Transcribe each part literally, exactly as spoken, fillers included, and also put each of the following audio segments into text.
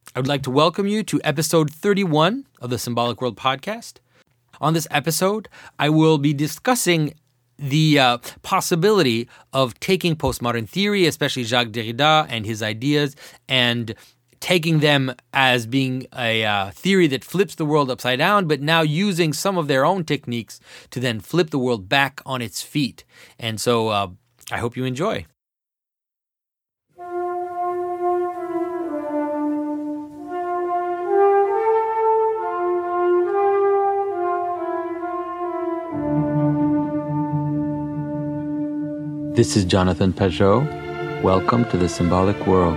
I would like to welcome you to episode thirty-one of the Symbolic World podcast. On this episode, I will be discussing the uh, possibility of taking postmodern theory, especially Jacques Derrida and his ideas, and taking them as being a uh, theory that flips the world upside down, but now using some of their own techniques to then flip the world back on its feet. And so uh, I hope you enjoy. This is Jonathan Pageau. Welcome to the Symbolic World.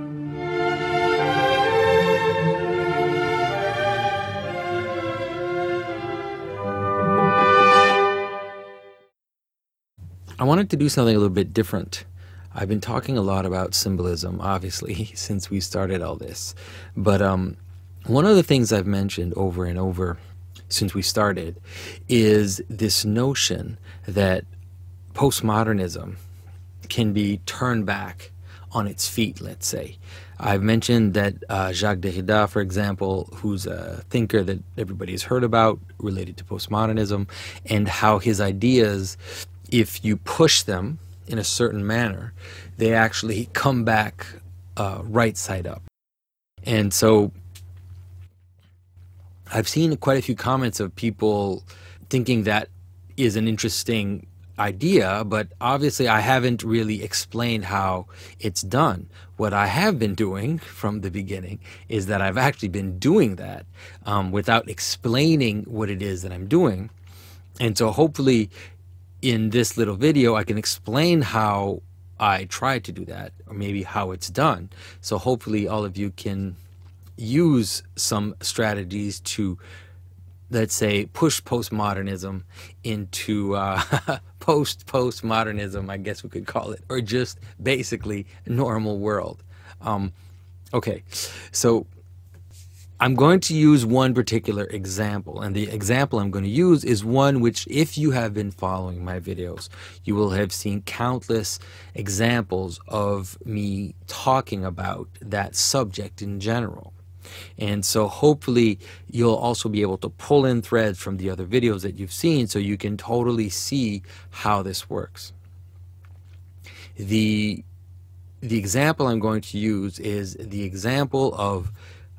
I wanted to do something a little bit different. I've been talking a lot about symbolism, obviously, since we started all this. But um, one of the things I've mentioned over and over since we started is this notion that postmodernism can be turned back on its feet, let's say. I've mentioned that uh, Jacques Derrida, for example, who's a thinker that everybody's heard about related to postmodernism, and how his ideas, if you push them in a certain manner, they actually come back uh, right side up. And so I've seen quite a few comments of people thinking that is an interesting idea, but obviously I haven't really explained how it's done. What I have been doing from the beginning is that I've actually been doing that um, without explaining what it is that I'm doing. And so hopefully in this little video I can explain how I try to do that, or maybe how it's done. So hopefully all of you can use some strategies to, let's say, push postmodernism into uh, post-postmodernism, I guess we could call it, or just basically normal world. Um, okay, so I'm going to use one particular example, and the example I'm going to use is one which, if you have been following my videos, you will have seen countless examples of me talking about that subject in general. And so hopefully you'll also be able to pull in threads from the other videos that you've seen so you can totally see how this works. The, the example I'm going to use is the example of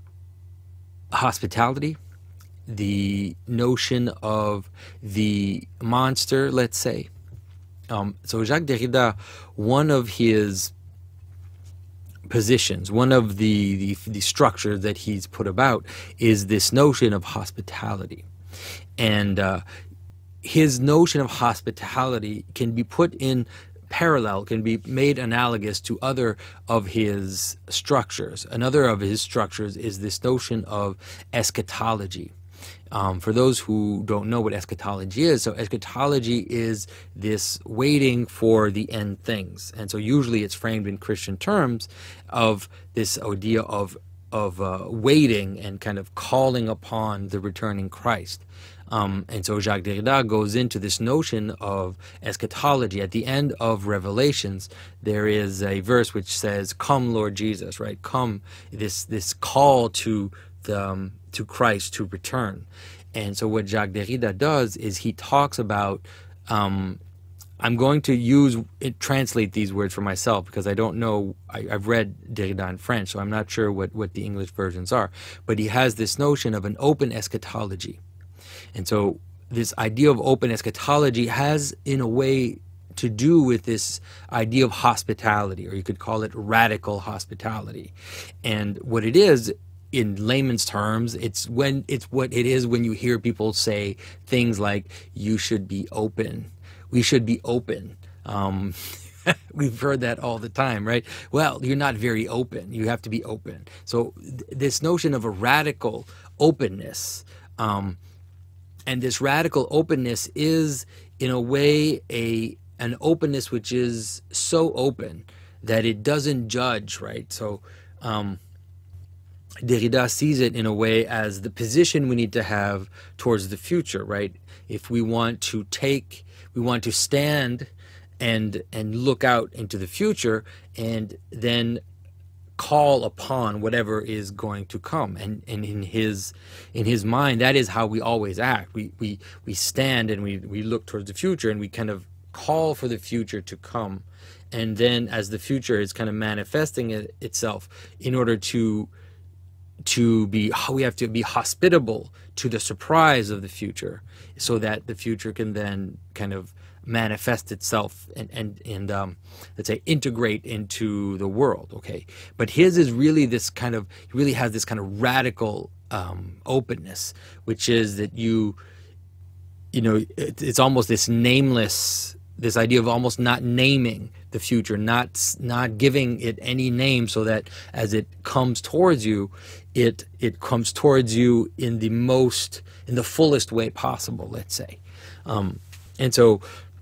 hospitality, the notion of the monster, let's say. Um, so Jacques Derrida, one of his positions, one of the, the the structures that he's put about is this notion of hospitality. And uh, his notion of hospitality can be put in parallel, can be made analogous to other of his structures. Another of his structures is this notion of eschatology. Um, for those who don't know what eschatology is, so eschatology is this waiting for the end things. And so usually it's framed in Christian terms of this idea of, of uh, waiting and kind of calling upon the returning Christ. Um, and so Jacques Derrida goes into this notion of eschatology. At the end of Revelations, there is a verse which says, "Come, Lord Jesus," right? Come, this this call to the, um, to Christ to return. And so what Jacques Derrida does is he talks about, um, I'm going to use, it, translate these words for myself because I don't know, I, I've read Derrida in French, so I'm not sure what, what the English versions are. But he has this notion of an open eschatology. And so this idea of open eschatology has, in a way, to do with this idea of hospitality, or you could call it radical hospitality. And what it is, in layman's terms, it's when it's what it is when you hear people say things like, you should be open, we should be open. Um, we've heard that all the time, right? Well, you're not very open, you have to be open. So th- this notion of a radical openness, um, and this radical openness is, in a way, a an openness which is so open that it doesn't judge, right? So um, Derrida sees it in a way as the position we need to have towards the future, right? If we want to take, we want to stand and and look out into the future and then call upon whatever is going to come. And, and in his in his mind, that is how we always act. We we we stand and we, we look towards the future, and we kind of call for the future to come. And then as the future is kind of manifesting it, itself, in order to to be, we have to be hospitable to the surprise of the future, so that the future can then kind of manifest itself and and and um, let's say integrate into the world. Okay, but his is really this kind of, he really has this kind of radical um, openness, which is that you you know it, it's almost this nameless, this idea of almost not naming the future, not not giving it any name, so that as it comes towards you, it it comes towards you in the most, in the fullest way possible, let's say. Um, and so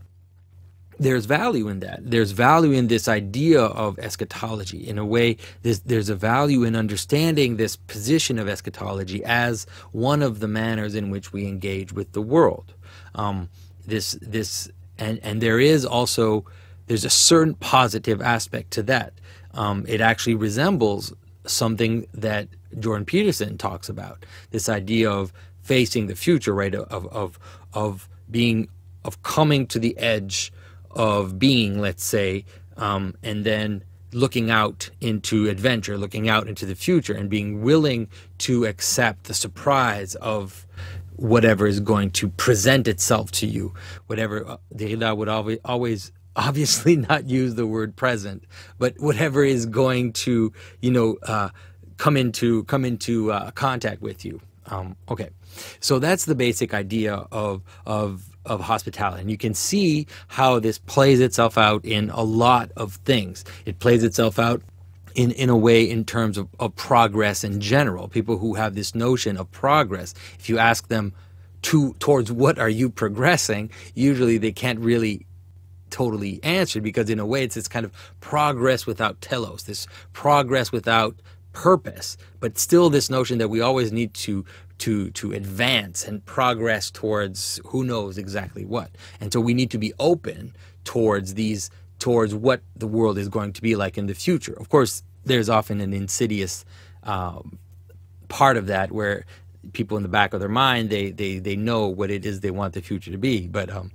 there's value in that. There's value in this idea of eschatology. In a way, there's, there's a value in understanding this position of eschatology as one of the manners in which we engage with the world. Um, this this and and there is also, there's a certain positive aspect to that. Um, it actually resembles something that Jordan Peterson talks about. This idea of facing the future, right? Of of of being, of coming to the edge of being, let's say, um, and then looking out into adventure, looking out into the future, and being willing to accept the surprise of whatever is going to present itself to you. Whatever, uh, Derrida would always, always obviously not use the word present, but whatever is going to, you know, uh, come into come into uh, contact with you. Um, okay, so that's the basic idea of of of hospitality, and you can see how this plays itself out in a lot of things. It plays itself out in in a way in terms of, of progress in general. People who have this notion of progress, if you ask them to towards what are you progressing, usually they can't really totally answer, because in a way it's this kind of progress without telos, this progress without purpose, but still this notion that we always need to to to advance and progress towards who knows exactly what. And so we need to be open towards these, towards what the world is going to be like in the future. Of course, there's often an insidious um, part of that, where people in the back of their mind, they they they know what it is they want the future to be, but um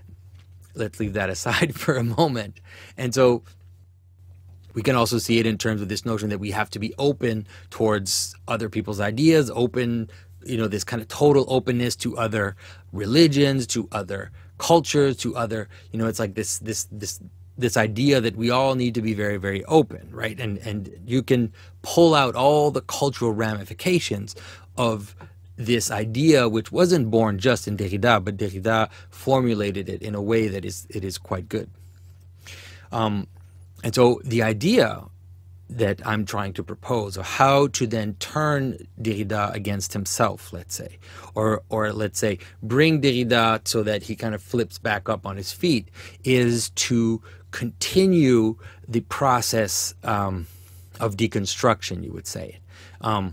let's leave that aside for a moment. And so we can also see it in terms of this notion that we have to be open towards other people's ideas, open, you know, this kind of total openness to other religions, to other cultures, to other, you know, it's like this this this this idea that we all need to be very, very open, right? And and you can pull out all the cultural ramifications of this idea, which wasn't born just in Derrida, but Derrida formulated it in a way that is it is quite good. Um, and so the idea that I'm trying to propose of how to then turn Derrida against himself, let's say, or or let's say bring Derrida so that he kind of flips back up on his feet, is to continue the process um, of deconstruction, you would say. Um,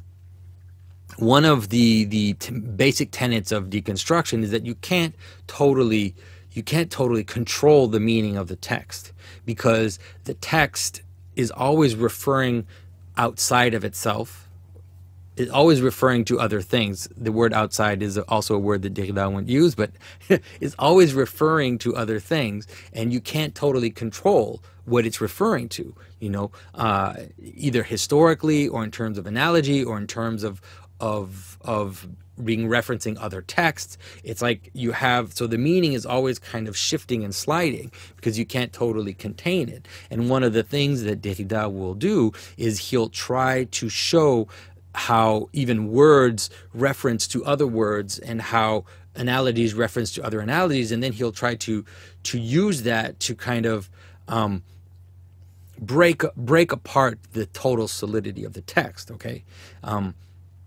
One of the the t- basic tenets of deconstruction is that you can't totally you can't totally control the meaning of the text, because the text is always referring outside of itself. It's always referring to other things. The word outside is also a word that Derrida won't use, but it's always referring to other things, and you can't totally control what it's referring to, you know, uh, either historically or in terms of analogy or in terms of of of being referencing other texts. It's like you have, so the meaning is always kind of shifting and sliding because you can't totally contain it. And one of the things that Derrida will do is he'll try to show how even words reference to other words and how analogies reference to other analogies, and then he'll try to to use that to kind of um, break break apart the total solidity of the text. Okay. Um,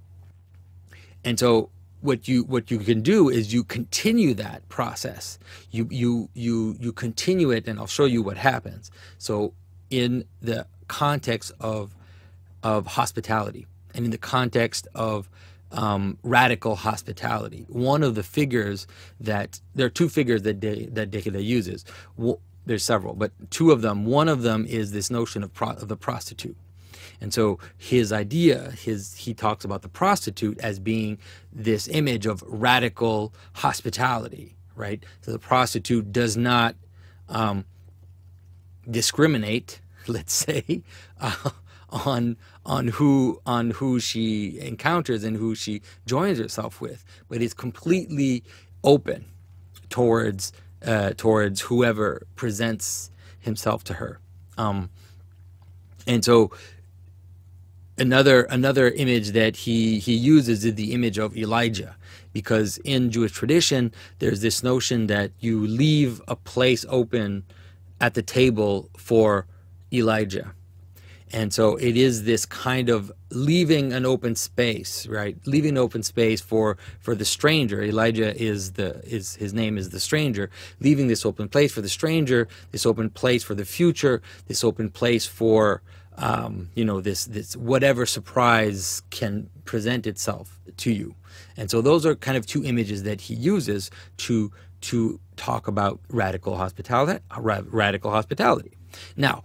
And so what you what you can do is you continue that process. You you you you continue it, and I'll show you what happens. So in the context of of hospitality, and in the context of um, radical hospitality, one of the figures that there are two figures that De, that Derrida uses. Well, there's several, but two of them. One of them is this notion of, pro, of the prostitute. And so his idea, his he talks about the prostitute as being this image of radical hospitality, right? So the prostitute does not um, discriminate, let's say, uh, on on who on who she encounters and who she joins herself with, but is completely open towards uh, towards whoever presents himself to her. Um, and so another another image that he he uses is the image of Elijah, because in Jewish tradition there's this notion that you leave a place open at the table for Elijah. And so it is this kind of leaving an open space, right? Leaving an open space for, for the stranger. Elijah is the is his name is the stranger. Leaving this open place for the stranger, this open place for the future, this open place for um, you know this this whatever surprise can present itself to you. And so those are kind of two images that he uses to to talk about radical hospitality. Radical hospitality. Now,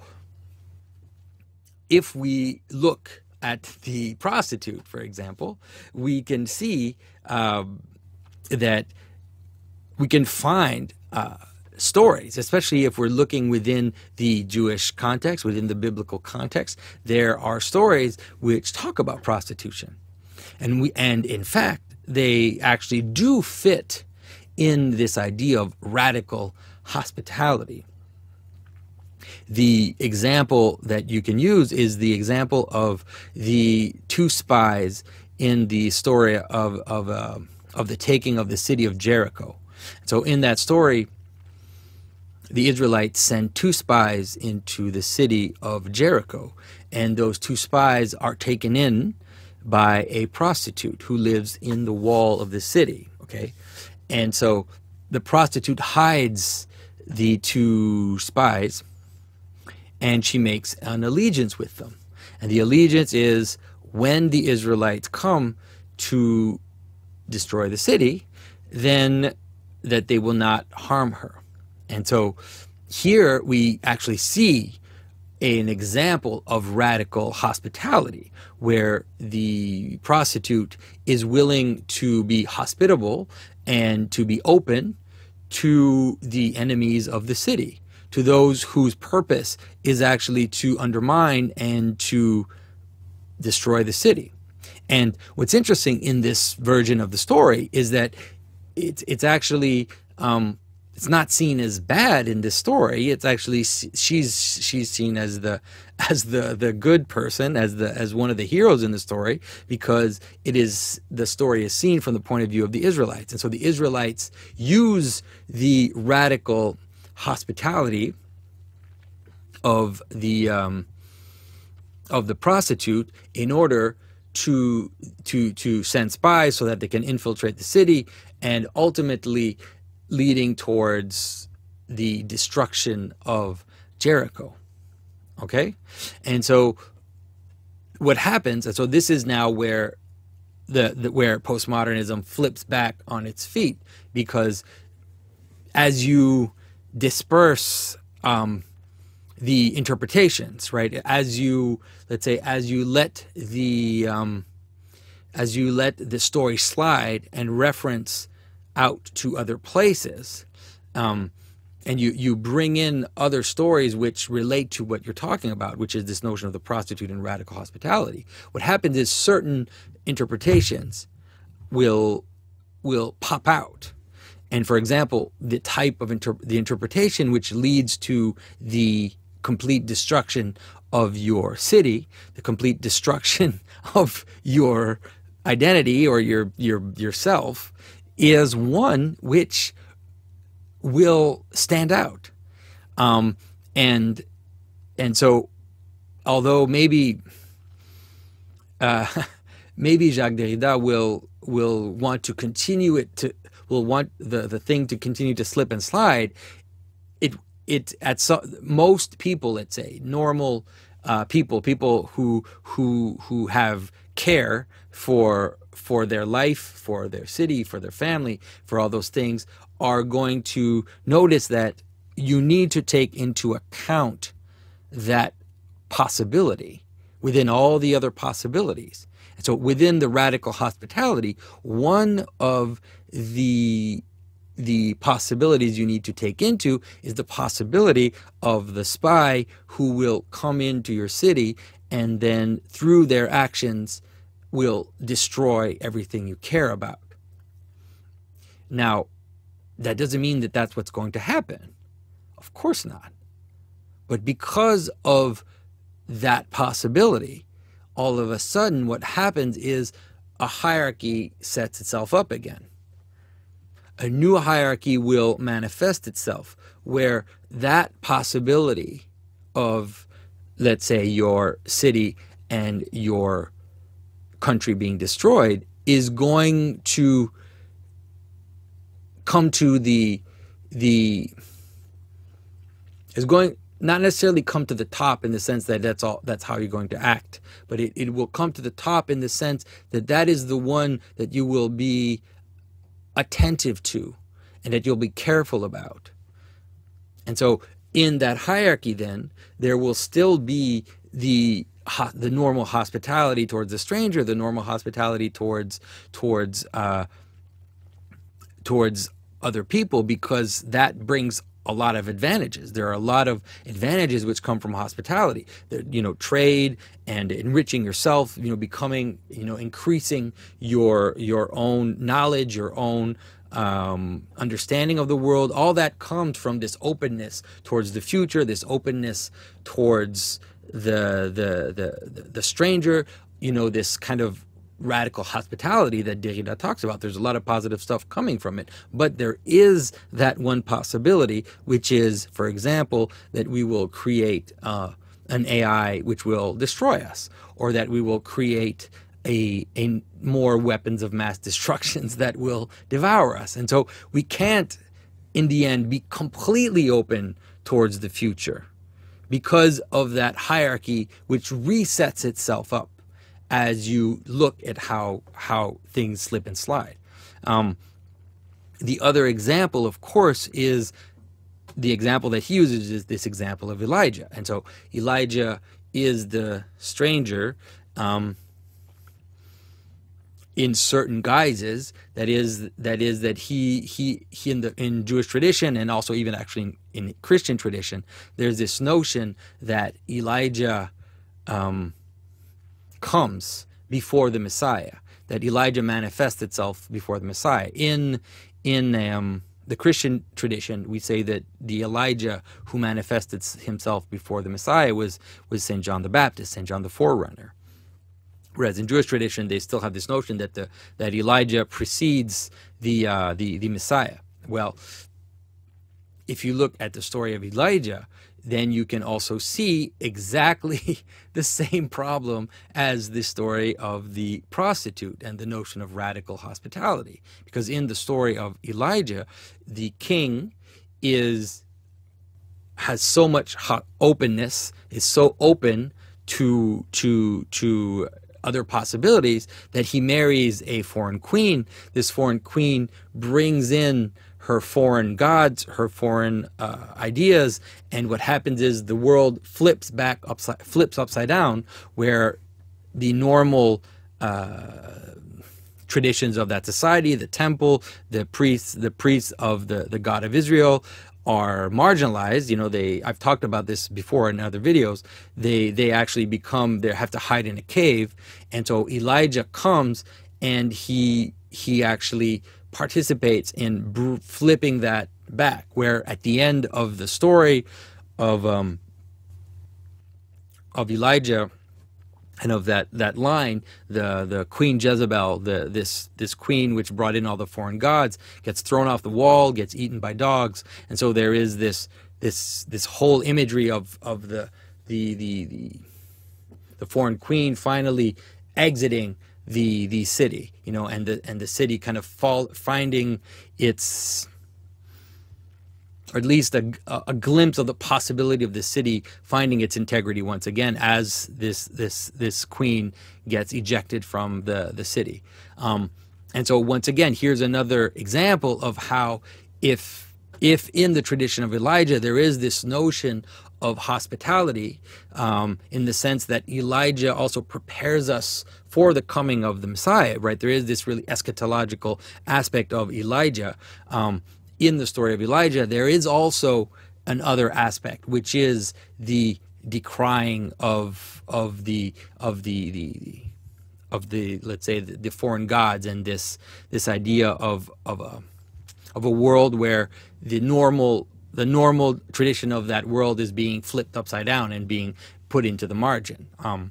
if we look at the prostitute, for example, we can see um, that we can find uh, stories, especially if we're looking within the Jewish context, within the biblical context. There are stories which talk about prostitution, and we, and in fact, they actually do fit in this idea of radical hospitality. The example that you can use is the example of the two spies in the story of of uh, of the taking of the city of Jericho. So in that story, the Israelites send two spies into the city of Jericho, and those two spies are taken in by a prostitute who lives in the wall of the city. Okay, and so the prostitute hides the two spies, and she makes an allegiance with them. And the allegiance is, when the Israelites come to destroy the city, then that they will not harm her. And so here we actually see an example of radical hospitality, where the prostitute is willing to be hospitable and to be open to the enemies of the city, to those whose purpose is actually to undermine and to destroy the city. And what's interesting in this version of the story is that it's it's actually um, it's not seen as bad in this story. It's actually she's she's seen as the as the the good person, as the as one of the heroes in the story, because it is the story is seen from the point of view of the Israelites. And so the Israelites use the radical hospitality of the um, of the prostitute in order to to to send spies so that they can infiltrate the city, and ultimately leading towards the destruction of Jericho. Okay, and so what happens? And so this is now where the, the where postmodernism flips back on its feet, because as you disperse um, the interpretations, right? As you, let's say, as you let the um, as you let the story slide and reference out to other places, um, and you you bring in other stories which relate to what you're talking about, which is this notion of the prostitute and radical hospitality. What happens is certain interpretations will will pop out. And for example, the type of inter- the interpretation which leads to the complete destruction of your city, the complete destruction of your identity or your your yourself, is one which will stand out. Um, and and so, although maybe uh, maybe Jacques Derrida will will want to continue it to. will want the, the thing to continue to slip and slide, it it at so, most people, let's say normal uh, people, people who who who have care for for their life, for their city, for their family, for all those things, are going to notice that you need to take into account that possibility within all the other possibilities. And so within the radical hospitality, one of the the possibilities you need to take into is the possibility of the spy who will come into your city and then through their actions will destroy everything you care about. Now, that doesn't mean that that's what's going to happen. Of course not. But because of that possibility, all of a sudden what happens is a hierarchy sets itself up again. A new hierarchy will manifest itself where that possibility of, let's say, your city and your country being destroyed is going to come to the, the, is going, not necessarily come to the top in the sense that that's all, that's how you're going to act, but it, it will come to the top in the sense that that is the one that you will be attentive to and that you'll be careful about. And so in that hierarchy then, there will still be the the normal hospitality towards the stranger, the normal hospitality towards towards uh, towards other people, because that brings a lot of advantages. There are a lot of advantages which come from hospitality. The, you know, trade and enriching yourself, you know, becoming, you know, increasing your your own knowledge, your own um, understanding of the world. All that comes from this openness towards the future, this openness towards the the the the stranger. You know, this kind of radical hospitality that Derrida talks about. There's a lot of positive stuff coming from it, but there is that one possibility, which is, for example, that we will create uh, an A I which will destroy us, or that we will create a, a more weapons of mass destructions that will devour us. And so we can't, in the end, be completely open towards the future because of that hierarchy which resets itself up as you look at how how things slip and slide. Um, the other example, of course, is the example that he uses is this example of Elijah. And so Elijah is the stranger um, in certain guises. That is that is that he he he in the in Jewish tradition, and also even actually in, in Christian tradition, there's this notion that Elijah Um, comes before the Messiah, that Elijah manifests itself before the Messiah. In in um, the Christian tradition, we say that the Elijah who manifested himself before the Messiah was was Saint John the Baptist, Saint John the Forerunner. Whereas in Jewish tradition, they still have this notion that the that Elijah precedes the uh, the the Messiah. Well, if you look at the story of Elijah, then you can also see exactly the same problem as the story of the prostitute and the notion of radical hospitality. Because in the story of Elijah, the king is has so much hot openness, is so open to to to other possibilities that he marries a foreign queen. This foreign queen brings in her foreign gods, her foreign uh, ideas, and what happens is the world flips back upside, flips upside down, where the normal uh, traditions of that society, the temple, the priests, the priests of the, the God of Israel, are marginalized. You know, they I've talked about this before in other videos. They they actually become they have to hide in a cave, and so Elijah comes and he he actually participates in br- flipping that back, where at the end of the story of um, of Elijah and of that that line, the the Queen Jezebel, the this this queen which brought in all the foreign gods, gets thrown off the wall, gets eaten by dogs, and so there is this this this whole imagery of of the the the the, the foreign queen finally exiting the the city, you know, and the and the city kind of fall finding its, or at least a, a glimpse of the possibility of the city finding its integrity once again as this this this queen gets ejected from the the city. Um, and so once again, here's another example of how if if in the tradition of Elijah there is this notion of hospitality, um, in the sense that Elijah also prepares us for the coming of the Messiah, right? There is this really eschatological aspect of Elijah. Um, in the story of Elijah, there is also another aspect, which is the decrying of of the of the the of the let's say the, the foreign gods, and this this idea of of a of a world where the normal the normal tradition of that world is being flipped upside down and being put into the margin. Um,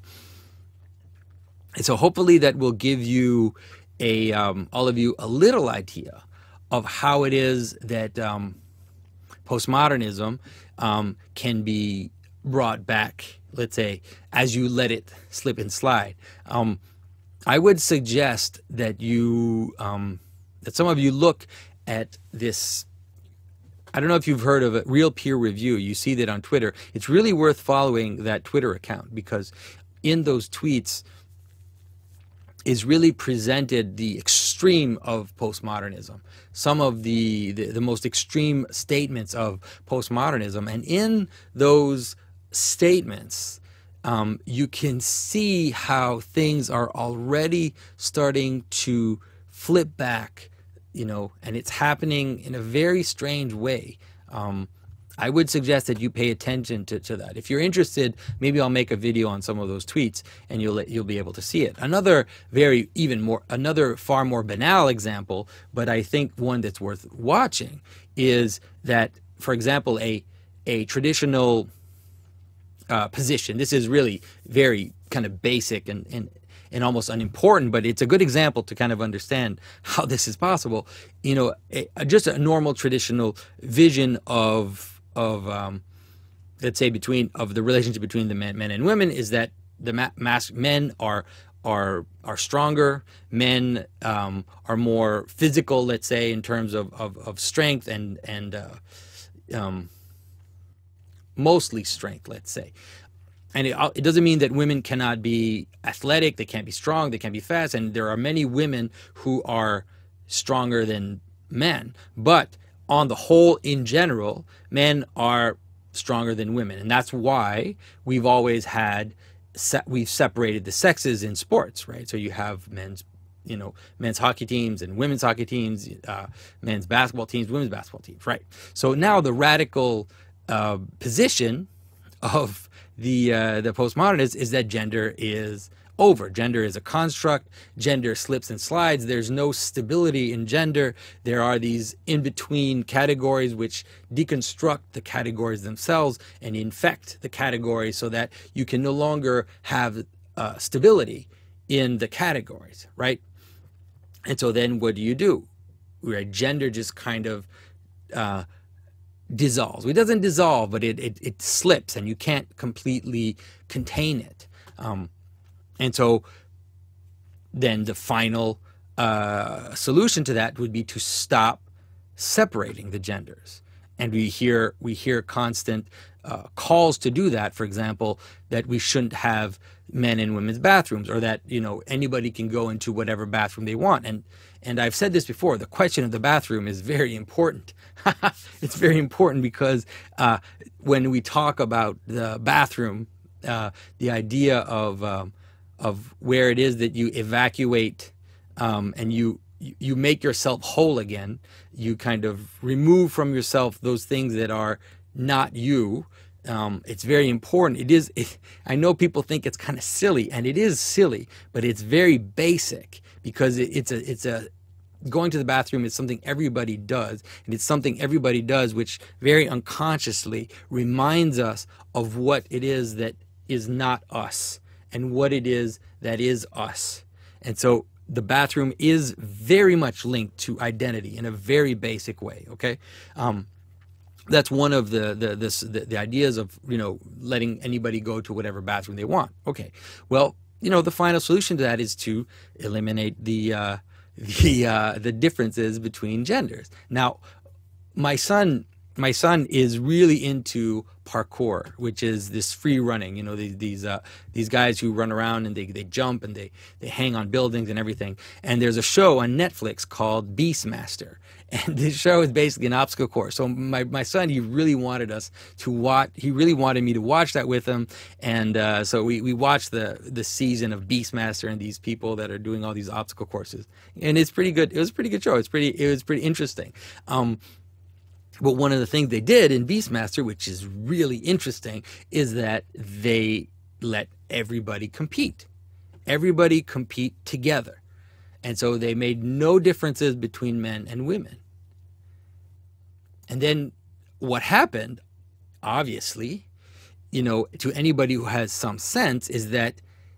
and so hopefully that will give you a um, all of you a little idea of how it is that um, postmodernism um, can be brought back, let's say, as you let it slip and slide. Um, I would suggest that you, um, that some of you look at this. I don't know if you've heard of it, Real Peer Review. You see that on Twitter. It's really worth following that Twitter account, because in those tweets is really presented the extreme of postmodernism, some of the, the, the most extreme statements of postmodernism. And in those statements, um, you can see how things are already starting to flip back, you know, and it's happening in a very strange way. Um, I would suggest that you pay attention to, to that. If you're interested, maybe I'll make a video on some of those tweets, and you'll you'll be able to see it. Another very even more another far more banal example, but I think one that's worth watching, is that, for example, a a traditional uh, position. This is really very kind of basic and and and almost unimportant, but it's a good example to kind of understand how this is possible. You know, a, just a normal traditional vision of of um, let's say between of the relationship between the men, men and women is that the ma- mas- men are are are stronger. Men um, are more physical, let's say, in terms of of, of strength and and uh, um, mostly strength, let's say. And it, it doesn't mean that women cannot be athletic, they can't be strong, they can't be fast, and there are many women who are stronger than men. But on the whole, in general, men are stronger than women. And that's why we've always had, we've separated the sexes in sports, right? So you have men's, you know, men's hockey teams and women's hockey teams, uh, men's basketball teams, women's basketball teams, right? So now the radical uh, position of the uh, the postmodernists is that gender is over. Gender is a construct. Gender slips and slides. There's no stability in gender. There are these in-between categories which deconstruct the categories themselves and infect the categories so that you can no longer have uh, stability in the categories, right? And so then what do you do? Right? Gender just kind of uh, dissolves. It doesn't dissolve, but it, it, it slips, and you can't completely contain it. Um, and so then the final uh, solution to that would be to stop separating the genders. And we hear we hear constant uh, calls to do that. For example, that we shouldn't have men in women's bathrooms, or that, you know, anybody can go into whatever bathroom they want. And and I've said this before, the question of the bathroom is very important. It's very important because uh, when we talk about the bathroom, uh, the idea of um, of where it is that you evacuate um, and you you make yourself whole again, you kind of remove from yourself those things that are not you. Um, it's very important. It is. It, I know people think it's kind of silly, and it is silly, but it's very basic because it, it's a it's a going to the bathroom is something everybody does, and it's something everybody does which very unconsciously reminds us of what it is that is not us and what it is that is us. And so the bathroom is very much linked to identity in a very basic way. Okay. Um, That's one of the the, this, the the ideas of, you know, letting anybody go to whatever bathroom they want. Okay, well, you know, the final solution to that is to eliminate the uh, the uh, the differences between genders. Now, my son my son is really into parkour, which is this free running. You know, these these uh, these guys who run around and they, they jump and they, they hang on buildings and everything. And there's a show on Netflix called Beastmaster. And this show is basically an obstacle course. So my, my son, he really wanted us to watch, he really wanted me to watch that with him. And uh, so we, we watched the, the season of Beastmaster and these people that are doing all these obstacle courses. And it's pretty good. It was a pretty good show. It's pretty, it was pretty interesting. Um, But one of the things they did in Beastmaster, which is really interesting, is that they let everybody compete. Everybody compete together. And so they made no differences between men and women. And then what happened, obviously, you know, to anybody who has some sense, is that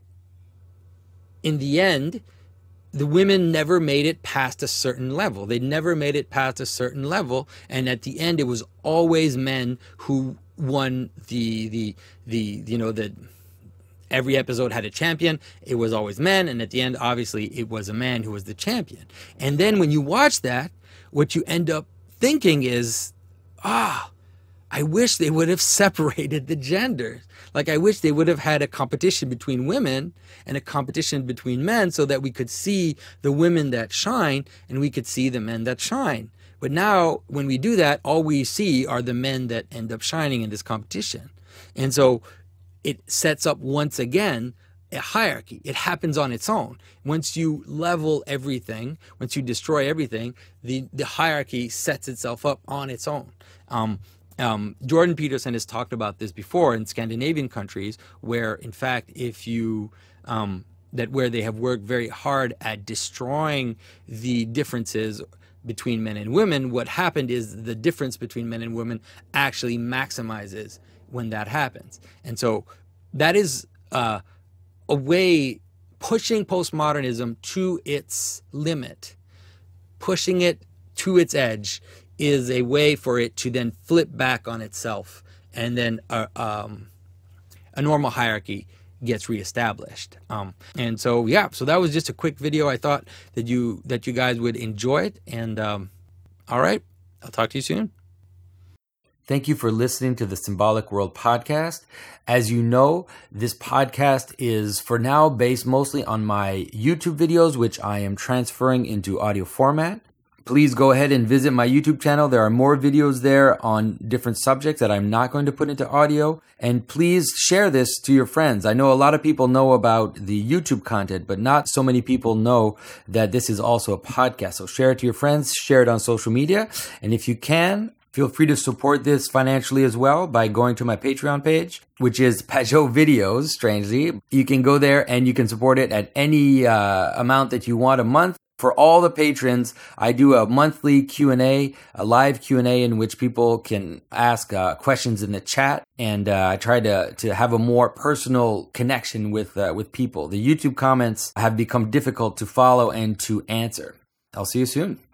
in the end, the women never made it past a certain level. They never made it past a certain level. And at the end, it was always men who won the, the, the, you know, the, every episode had a champion. It was always men. And at the end, obviously, it was a man who was the champion. And then when you watch that, what you end up thinking is, ah, I wish they would have separated the genders. Like, I wish they would have had a competition between women and a competition between men so that we could see the women that shine and we could see the men that shine. But now, when we do that, all we see are the men that end up shining in this competition. And so it sets up, once again, a hierarchy. It happens on its own. Once you level everything, once you destroy everything, the, the hierarchy sets itself up on its own. Um, Um, Jordan Peterson has talked about this before in Scandinavian countries, where, in fact, if you um, that where they have worked very hard at destroying the differences between men and women, what happened is the difference between men and women actually maximizes when that happens. And so that is uh, a way, pushing postmodernism to its limit, pushing it to its edge, is a way for it to then flip back on itself, and then a, um, a normal hierarchy gets reestablished. Um, and so, yeah, so that was just a quick video. I thought that you that you guys would enjoy it. And um, all right, I'll talk to you soon. Thank you for listening to the Symbolic World podcast. As you know, this podcast is for now based mostly on my YouTube videos, which I am transferring into audio format. Please go ahead and visit my YouTube channel. There are more videos there on different subjects that I'm not going to put into audio. And please share this to your friends. I know a lot of people know about the YouTube content, but not so many people know that this is also a podcast. So share it to your friends, share it on social media. And if you can, feel free to support this financially as well by going to my Patreon page, which is Pageau Videos, strangely. You can go there and you can support it at any uh, amount that you want a month. For all the patrons, I do a monthly Q and A, a live Q and A in which people can ask uh, questions in the chat, and uh, I try to to have a more personal connection with uh, with people. The YouTube comments have become difficult to follow and to answer. I'll see you soon.